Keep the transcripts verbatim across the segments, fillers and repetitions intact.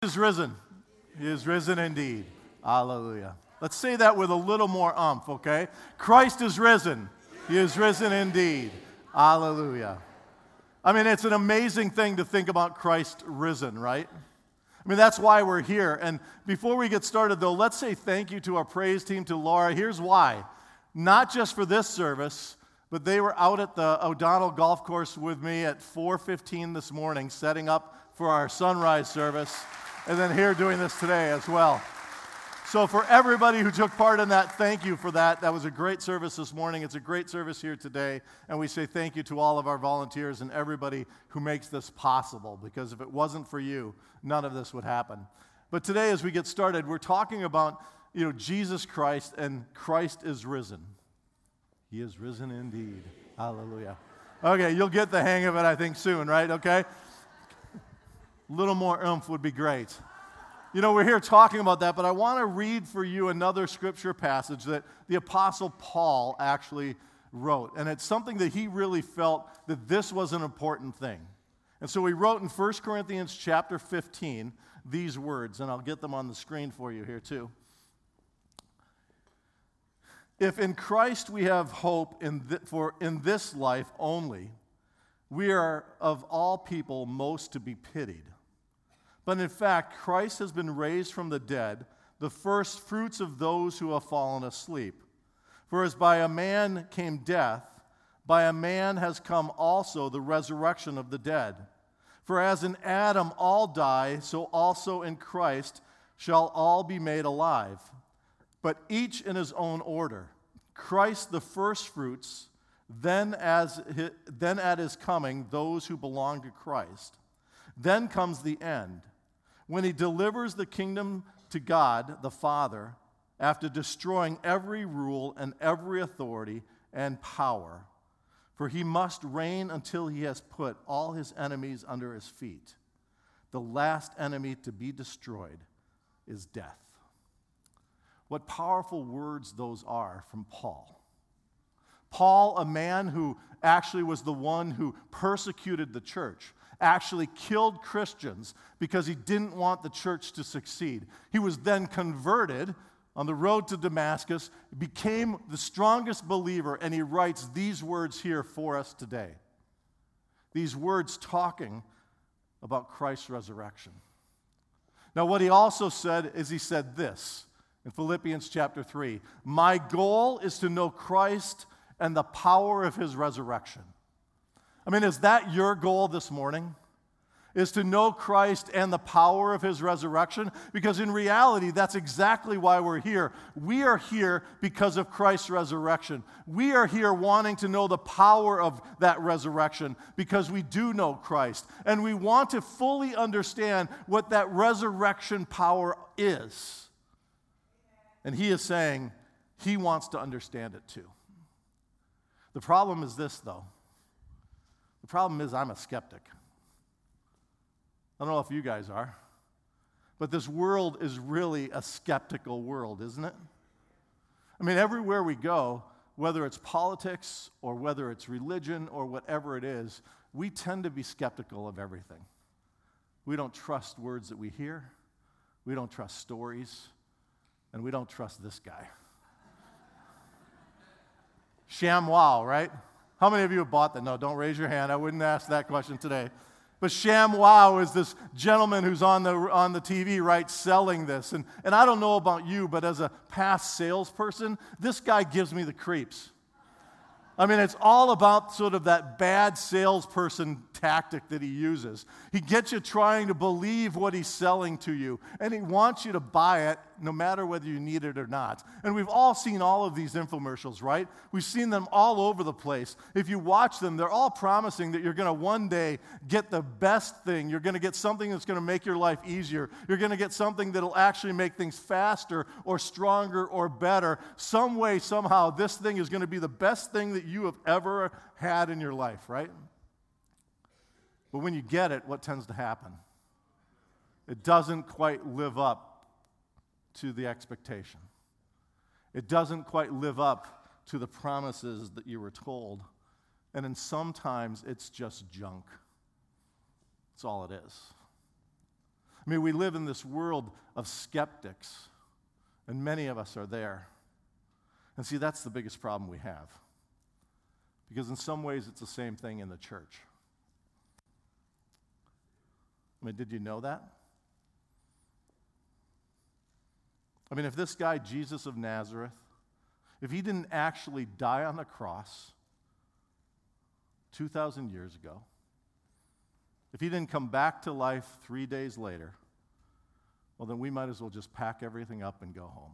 Is risen. He is risen indeed. Hallelujah. Let's say that with a little more umph, okay? Christ is risen. He is risen indeed. Hallelujah. I mean, it's an amazing thing to think about Christ risen, right? I mean, that's why we're here. And before we get started, though, let's say thank you to our praise team, to Laura. Here's why. Not just for this service, but they were out at the O'Donnell Golf Course with me at four fifteen this morning, setting up for our sunrise service. And then here doing this today as well. So for everybody who took part in that, thank you for that. That was a great service this morning. It's a great service here today. And we say thank you to all of our volunteers and everybody who makes this possible. Because if it wasn't for you, none of this would happen. But today as we get started, we're talking about, you know, Jesus Christ, and Christ is risen. He is risen indeed. Hallelujah. Okay, you'll get the hang of it, I think, soon, right? Okay? A little more oomph would be great. You know, we're here talking about that, but I want to read for you another scripture passage that the Apostle Paul actually wrote. And it's something that he really felt that this was an important thing. And so he wrote in First Corinthians chapter fifteen these words, and I'll get them on the screen for you here too. If in Christ we have hope in th- for in this life only, we are of all people most to be pitied. But in fact, Christ has been raised from the dead, the first fruits of those who have fallen asleep. For as by a man came death, by a man has come also the resurrection of the dead. For as in Adam all die, so also in Christ shall all be made alive, but each in his own order. Christ the first fruits, then, as his, then at his coming those who belong to Christ. Then comes the end, when he delivers the kingdom to God the Father, after destroying every rule and every authority and power. For he must reign until he has put all his enemies under his feet. The last enemy to be destroyed is death. What powerful words those are from Paul. Paul, a man who actually was the one who persecuted the church, actually killed Christians because he didn't want the church to succeed. He was then converted on the road to Damascus, became the strongest believer, and he writes these words here for us today. These words talking about Christ's resurrection. Now, what he also said is he said this in Philippians chapter three, my goal is to know Christ and the power of his resurrection. I mean, is that your goal this morning? Is to know Christ and the power of his resurrection? Because in reality, that's exactly why we're here. We are here because of Christ's resurrection. We are here wanting to know the power of that resurrection because we do know Christ. And we want to fully understand what that resurrection power is. And he is saying he wants to understand it too. The problem is this, though. The problem is I'm a skeptic. I don't know if you guys are, but this world is really a skeptical world, isn't it? I mean, everywhere we go, whether it's politics or whether it's religion or whatever it is, we tend to be skeptical of everything. We don't trust words that we hear. We don't trust stories. And we don't trust this guy. ShamWow, right? How many of you have bought that? No, don't raise your hand. I wouldn't ask that question today. But ShamWow is this gentleman who's on the on the T V, right, selling this. And, and I don't know about you, but as a past salesperson, this guy gives me the creeps. I mean, it's all about sort of that bad salesperson tactic that he uses. He gets you trying to believe what he's selling to you, and he wants you to buy it no matter whether you need it or not. And we've all seen all of these infomercials, right? We've seen them all over the place. If you watch them, they're all promising that you're going to one day get the best thing. You're going to get something that's going to make your life easier. You're going to get something that'll actually make things faster or stronger or better. Some way, somehow, this thing is going to be the best thing that you have ever had in your life, right? But when you get it, what tends to happen? It doesn't quite live up to the expectation. It doesn't quite live up to the promises that you were told. And then sometimes it's just junk. That's all it is. I mean, we live in this world of skeptics, and many of us are there. And see, that's the biggest problem we have. Because in some ways, it's the same thing in the church. I mean, did you know that? I mean, if this guy, Jesus of Nazareth, if he didn't actually die on the cross two thousand years ago, if he didn't come back to life three days later, well, then we might as well just pack everything up and go home.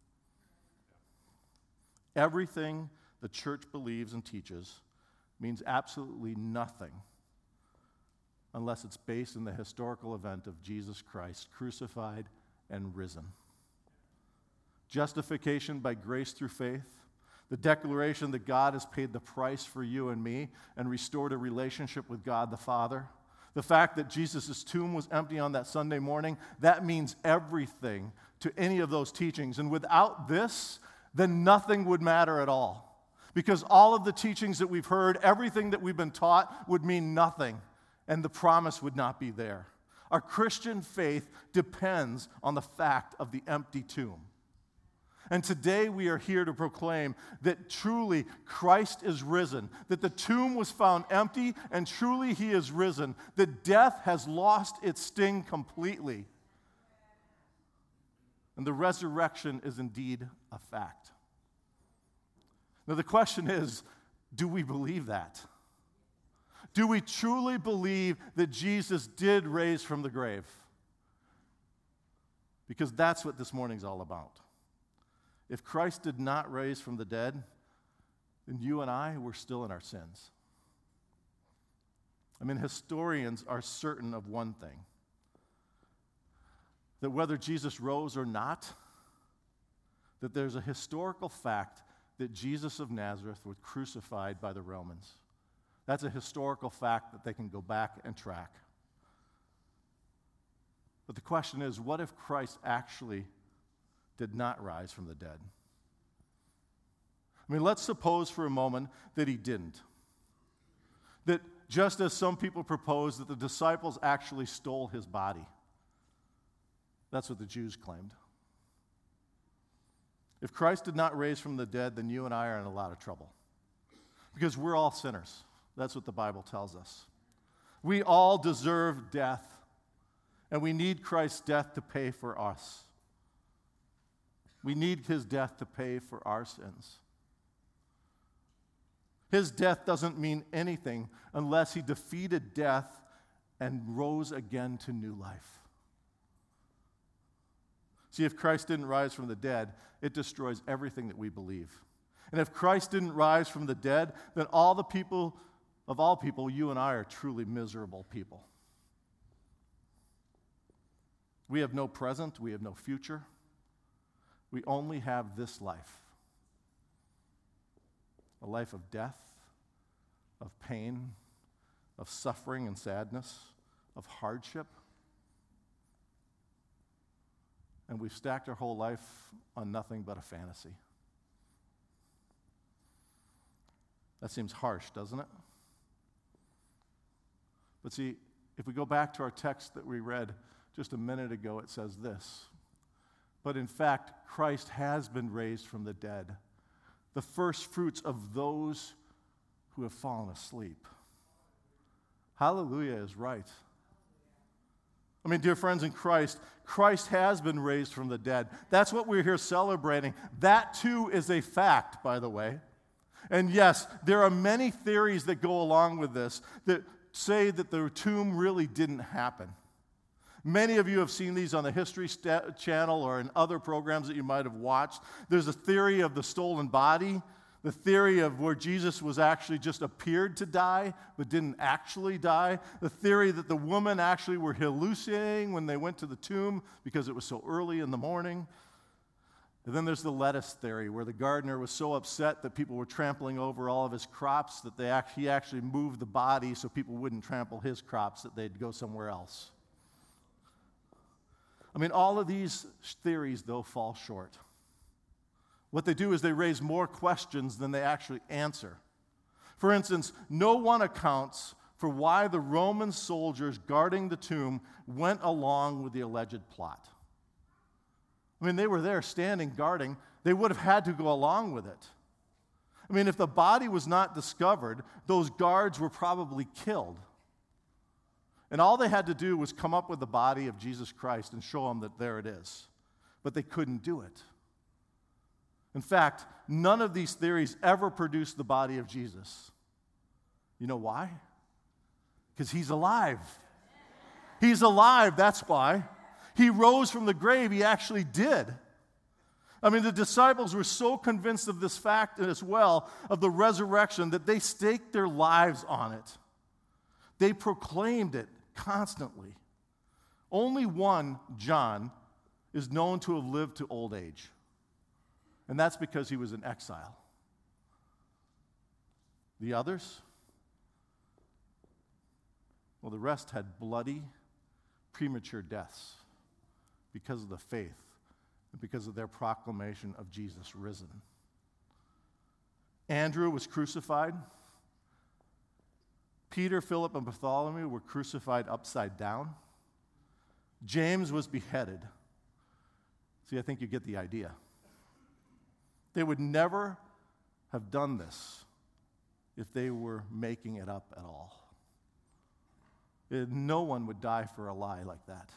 Everything the church believes and teaches means absolutely nothing unless it's based in the historical event of Jesus Christ, crucified and risen. Justification by grace through faith, the declaration that God has paid the price for you and me and restored a relationship with God the Father, the fact that Jesus' tomb was empty on that Sunday morning, that means everything to any of those teachings. And without this, then nothing would matter at all. Because all of the teachings that we've heard, everything that we've been taught would mean nothing, and the promise would not be there. Our Christian faith depends on the fact of the empty tomb. And today we are here to proclaim that truly Christ is risen, that the tomb was found empty, and truly he is risen, that death has lost its sting completely. And the resurrection is indeed a fact. Now the question is, do we believe that? Do we truly believe that Jesus did raise from the grave? Because that's what this morning's all about. If Christ did not raise from the dead, then you and I were still in our sins. I mean, historians are certain of one thing, that whether Jesus rose or not, that there's a historical fact that Jesus of Nazareth was crucified by the Romans. That's a historical fact that they can go back and track. But the question is, what if Christ actually did not rise from the dead? I mean, let's suppose for a moment that he didn't. That just as some people propose that the disciples actually stole his body. That's what the Jews claimed. If Christ did not raise from the dead, then you and I are in a lot of trouble. Because we're all sinners. That's what the Bible tells us. We all deserve death, and we need Christ's death to pay for us. We need his death to pay for our sins. His death doesn't mean anything unless he defeated death and rose again to new life. See, if Christ didn't rise from the dead, it destroys everything that we believe. And if Christ didn't rise from the dead, then all the people, of all people, you and I are truly miserable people. We have no present, we have no future. We only have this life. A life of death, of pain, of suffering and sadness, of hardship. And we've stacked our whole life on nothing but a fantasy. That seems harsh, doesn't it? But see, if we go back to our text that we read just a minute ago, it says this. But in fact, Christ has been raised from the dead, the first fruits of those who have fallen asleep. Hallelujah is right. I mean, dear friends in Christ, Christ has been raised from the dead. That's what we're here celebrating. That too is a fact, by the way. And yes, there are many theories that go along with this that say that the tomb really didn't happen. Many of you have seen these on the History St- Channel or in other programs that you might have watched. There's a theory of the stolen body, the theory of where Jesus was actually just appeared to die but didn't actually die, the theory that the women actually were hallucinating when they went to the tomb because it was so early in the morning. And then there's the lettuce theory, where the gardener was so upset that people were trampling over all of his crops that they act- he actually moved the body so people wouldn't trample his crops, that they'd go somewhere else. I mean, all of these theories, though, fall short. What they do is they raise more questions than they actually answer. For instance, no one accounts for why the Roman soldiers guarding the tomb went along with the alleged plot. I mean, they were there standing guarding. They would have had to go along with it. I mean, if the body was not discovered, those guards were probably killed. And all they had to do was come up with the body of Jesus Christ and show them that there it is. But they couldn't do it. In fact, none of these theories ever produced the body of Jesus. You know why? Because he's alive. He's alive, that's why. He rose from the grave, he actually did. I mean, the disciples were so convinced of this fact as well, of the resurrection, that they staked their lives on it. They proclaimed it constantly. Only one, John, is known to have lived to old age. And that's because he was in exile. The others? Well, the rest had bloody, premature deaths because of the faith and because of their proclamation of Jesus risen. Andrew was crucified. Peter, Philip, and Bartholomew were crucified upside down. James was beheaded. See, I think you get the idea. They would never have done this if they were making it up at all. It, no one would die for a lie like that.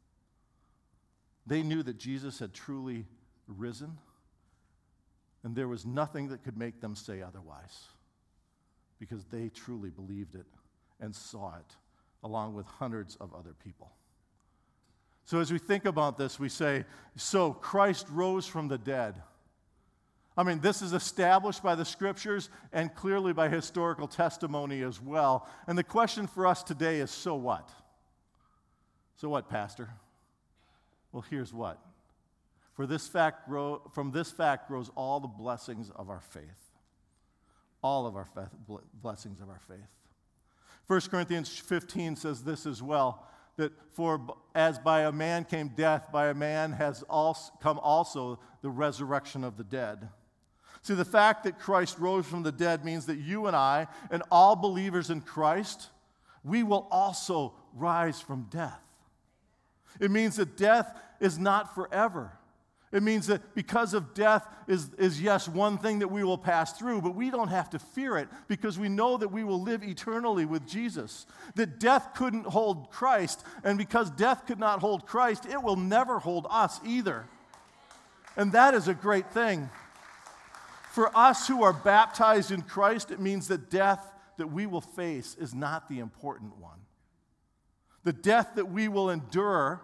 They knew that Jesus had truly risen, and there was nothing that could make them say otherwise, because they truly believed it and saw it, along with hundreds of other people. So as we think about this, we say, so Christ rose from the dead. I mean, this is established by the Scriptures and clearly by historical testimony as well. And the question for us today is, so what? So what, Pastor? Well, here's what. For this fact grow, from this fact grows all the blessings of our faith. All of our fa- blessings of our faith. First Corinthians fifteen says this as well, that for as by a man came death, by a man has also come also the resurrection of the dead. See, the fact that Christ rose from the dead means that you and I, and all believers in Christ, we will also rise from death. It means that death is not forever. It means that because of death is, is, yes, one thing that we will pass through, but we don't have to fear it because we know that we will live eternally with Jesus. That death couldn't hold Christ, and because death could not hold Christ, it will never hold us either. And that is a great thing. For us who are baptized in Christ, it means that death that we will face is not the important one. The death that we will endure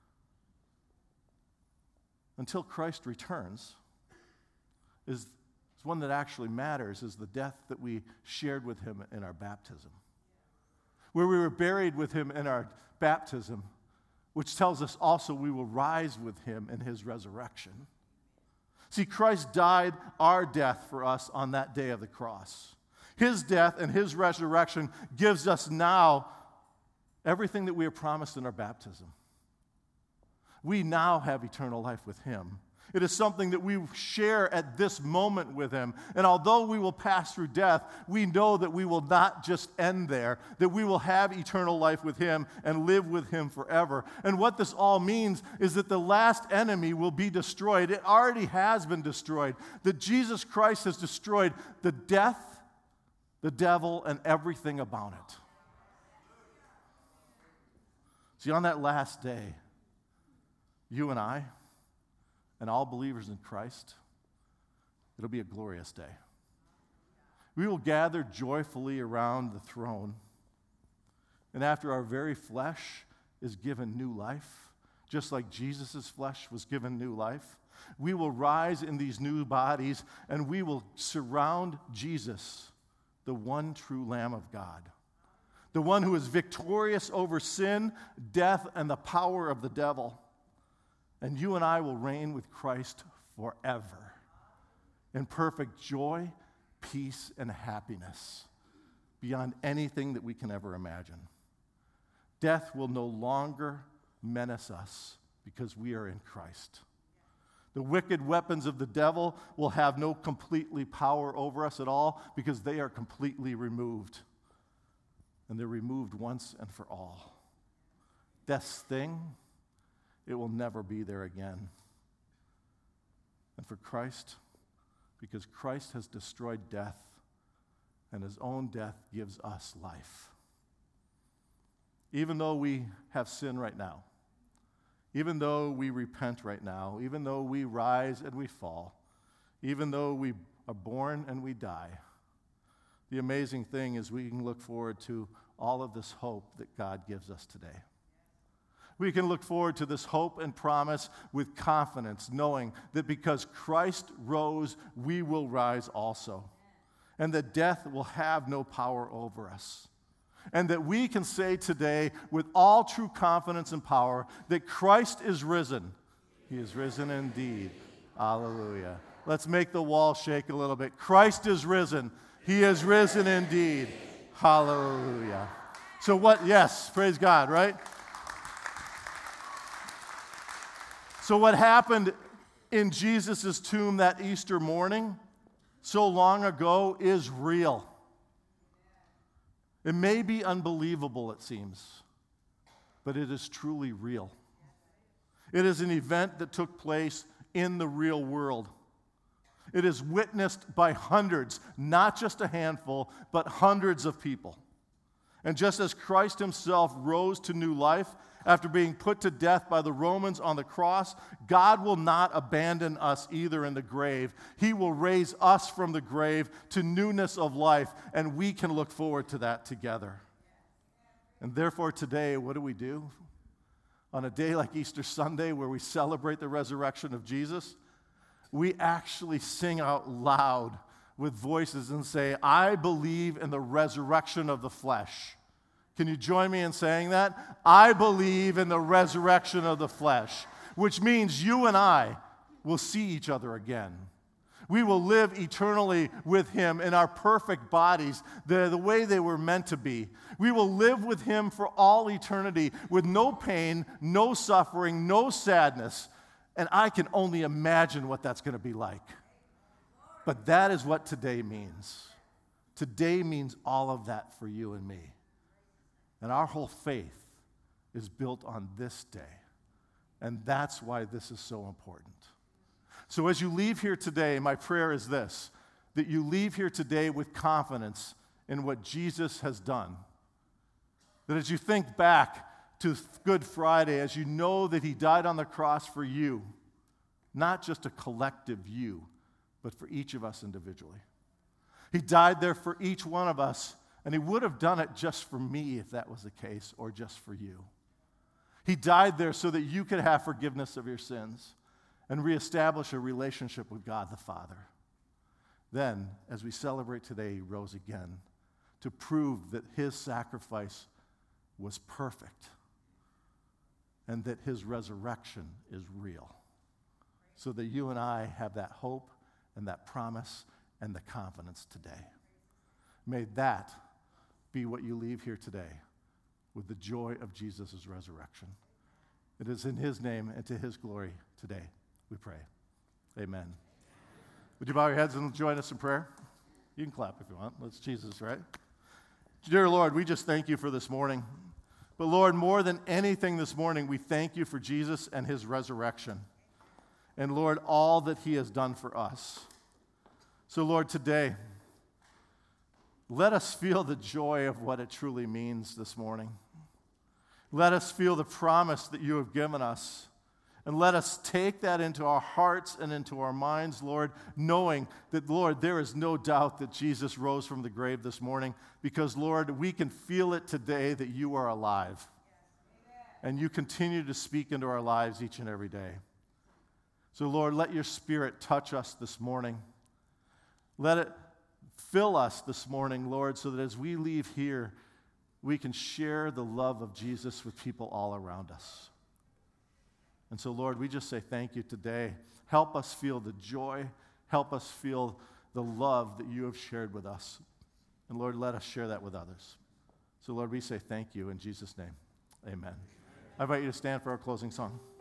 until Christ returns is, is one that actually matters, is the death that we shared with him in our baptism. Where we were buried with him in our baptism, which tells us also we will rise with him in his resurrection. See, Christ died our death for us on that day of the cross. His death and his resurrection gives us now everything that we are promised in our baptism. We now have eternal life with him. It is something that we share at this moment with him. And although we will pass through death, we know that we will not just end there, that we will have eternal life with him and live with him forever. And what this all means is that the last enemy will be destroyed. It already has been destroyed. That Jesus Christ has destroyed the death, the devil, and everything about it. See, on that last day, you and I, and all believers in Christ, it'll be a glorious day. We will gather joyfully around the throne, and after our very flesh is given new life, just like Jesus' flesh was given new life, we will rise in these new bodies, and we will surround Jesus, the one true Lamb of God, the one who is victorious over sin, death, and the power of the devil. And you and I will reign with Christ forever in perfect joy, peace, and happiness beyond anything that we can ever imagine. Death will no longer menace us because we are in Christ. The wicked weapons of the devil will have no completely power over us at all because they are completely removed. and they're removed once and for all. Death's sting, it will never be there again. And for Christ, because Christ has destroyed death, and his own death gives us life. Even though we have sin right now, even though we repent right now, even though we rise and we fall, even though we are born and we die, the amazing thing is we can look forward to all of this hope that God gives us today. We can look forward to this hope and promise with confidence, knowing that because Christ rose, we will rise also, and that death will have no power over us. And that we can say today with all true confidence and power that Christ is risen. He is risen indeed. Hallelujah. Let's make the wall shake a little bit. Christ is risen. He is risen indeed. Hallelujah. So what? Yes, praise God, right? So what happened in Jesus' tomb that Easter morning so long ago is real. It may be unbelievable, it seems, but it is truly real. It is an event that took place in the real world. It is witnessed by hundreds, not just a handful, but hundreds of people. And just as Christ himself rose to new life after being put to death by the Romans on the cross, God will not abandon us either in the grave. He will raise us from the grave to newness of life, and we can look forward to that together. And therefore today, what do we do? On a day like Easter Sunday where we celebrate the resurrection of Jesus, we actually sing out loud with voices and say, I believe in the resurrection of the flesh. Can you join me in saying that? I believe in the resurrection of the flesh, which means you and I will see each other again. We will live eternally with him in our perfect bodies, the, the way they were meant to be. We will live with him for all eternity with no pain, no suffering, no sadness. And I can only imagine what that's going to be like. But that is what today means. Today means all of that for you and me. And our whole faith is built on this day. And that's why this is so important. So as you leave here today, my prayer is this, that you leave here today with confidence in what Jesus has done. That as you think back to Good Friday, as you know that he died on the cross for you, not just a collective you, but for each of us individually. He died there for each one of us, and he would have done it just for me if that was the case, or just for you. He died there so that you could have forgiveness of your sins and reestablish a relationship with God the Father. Then, as we celebrate today, he rose again to prove that his sacrifice was perfect and that his resurrection is real, so that you and I have that hope and that promise and the confidence today. May that be what you leave here today, with the joy of Jesus' resurrection. It is in his name and to his glory today we pray. Amen. Would you bow your heads and join us in prayer? You can clap if you want. That's Jesus, right? Dear Lord, we just thank you for this morning. But Lord, more than anything this morning, we thank you for Jesus and his resurrection. And Lord, all that he has done for us. So Lord, today, let us feel the joy of what it truly means this morning. Let us feel the promise that you have given us. And let us take that into our hearts and into our minds, Lord, knowing that, Lord, there is no doubt that Jesus rose from the grave this morning, because, Lord, we can feel it today that you are alive. And you continue to speak into our lives each and every day. So, Lord, let your Spirit touch us this morning. Let it fill us this morning, Lord, so that as we leave here, we can share the love of Jesus with people all around us. And so, Lord, we just say thank you today. Help us feel the joy. Help us feel the love that you have shared with us. And, Lord, let us share that with others. So, Lord, we say thank you in Jesus' name. Amen. I invite you to stand for our closing song.